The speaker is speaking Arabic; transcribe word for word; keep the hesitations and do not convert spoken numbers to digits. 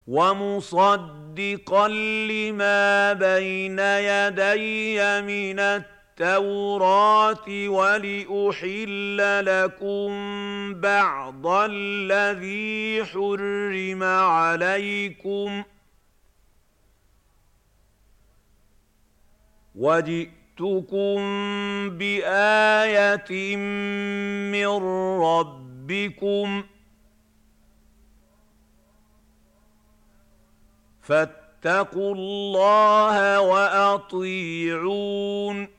ومصدقا لما بين يدي من التوراة ولأحل لكم بعض الذي حرم عليكم وجئتكم بآية من ربكم فاتقوا الله وأطيعون